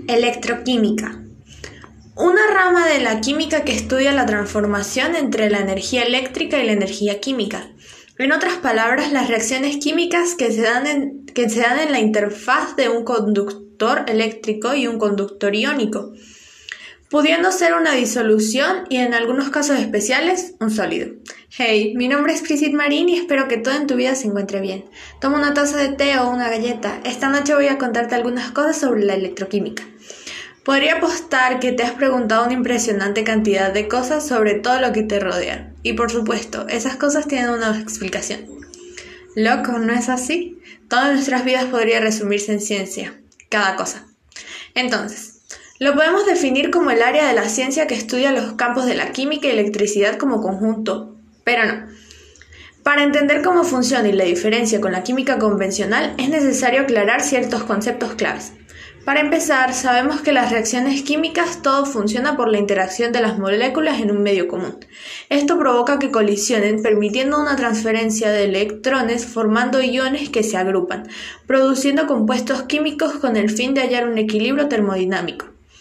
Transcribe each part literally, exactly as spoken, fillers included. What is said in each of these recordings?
Electroquímica. Una rama de la química que estudia la transformación entre la energía eléctrica y la energía química. En otras palabras, las reacciones químicas que se dan en, que se dan en la interfaz de un conductor eléctrico y un conductor iónico, pudiendo ser una disolución y en algunos casos especiales, un sólido. Hey, mi nombre es Crisit Marín y espero que todo en tu vida se encuentre bien. Toma una taza de té o una galleta. Esta noche voy a contarte algunas cosas sobre la electroquímica. Podría apostar que te has preguntado una impresionante cantidad de cosas sobre todo lo que te rodea. Y por supuesto, esas cosas tienen una explicación. Loco, ¿no es así? Todas nuestras vidas podría resumirse en ciencia. Cada cosa. Entonces, lo podemos definir como el área de la ciencia que estudia los campos de la química y electricidad como conjunto, pero no. Para entender cómo funciona y la diferencia con la química convencional, es necesario aclarar ciertos conceptos claves. Para empezar, sabemos que las reacciones químicas todo funciona por la interacción de las moléculas en un medio común. Esto provoca que colisionen, permitiendo una transferencia de electrones formando iones que se agrupan, produciendo compuestos químicos con el fin de hallar un equilibrio termodinámico.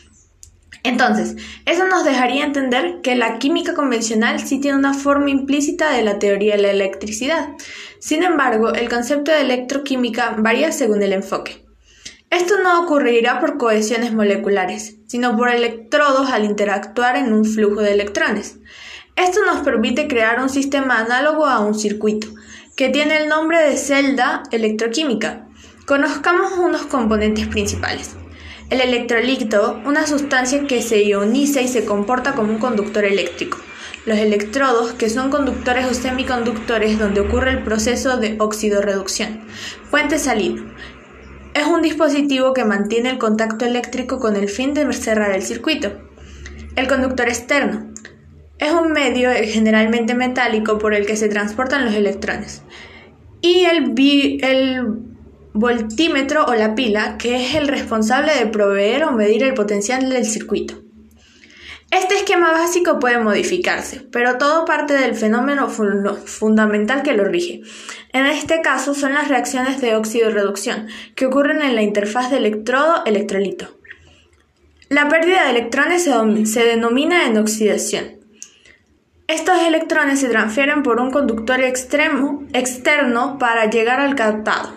Entonces, eso nos dejaría entender que la química convencional sí tiene una forma implícita de la teoría de la electricidad. Sin embargo, el concepto de electroquímica varía según el enfoque. Esto no ocurrirá por cohesiones moleculares, sino por electrodos al interactuar en un flujo de electrones. Esto nos permite crear un sistema análogo a un circuito, que tiene el nombre de celda electroquímica. Conozcamos unos componentes principales. El electrolito, una sustancia que se ioniza y se comporta como un conductor eléctrico. Los electrodos, que son conductores o semiconductores donde ocurre el proceso de oxidorreducción. Puente salino. Es un dispositivo que mantiene el contacto eléctrico con el fin de cerrar el circuito. El conductor externo. Es un medio generalmente metálico por el que se transportan los electrones. Y el, bi- el voltímetro o la pila, que es el responsable de proveer o medir el potencial del circuito. Este esquema básico puede modificarse, pero todo parte del fenómeno fu- fundamental que lo rige. En este caso son las reacciones de oxidorreducción, que ocurren en la interfaz de electrodo-electrolito. La pérdida de electrones se, se denomina en oxidación. Estos electrones se transfieren por un conductor extremo, externo para llegar al catado,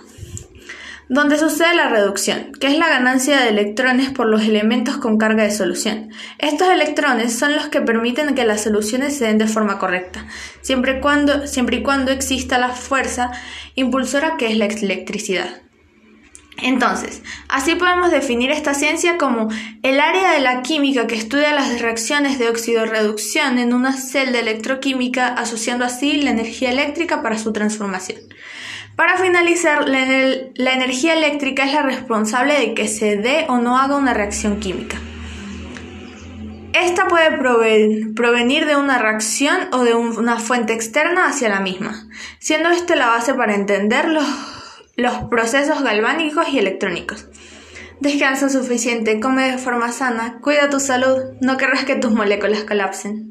donde sucede la reducción, que es la ganancia de electrones por los elementos con carga de solución. Estos electrones son los que permiten que las soluciones se den de forma correcta, siempre y cuando, siempre y cuando exista la fuerza impulsora que es la electricidad. Entonces, así podemos definir esta ciencia como el área de la química que estudia las reacciones de oxidorreducción en una celda electroquímica, asociando así la energía eléctrica para su transformación. Para finalizar, la, ener- la energía eléctrica es la responsable de que se dé o no haga una reacción química. Esta puede prove- provenir de una reacción o de un- una fuente externa hacia la misma, siendo esta la base para entender los, los procesos galvánicos y electrónicos. Descansa suficiente, come de forma sana, cuida tu salud, no querrás que tus moléculas colapsen.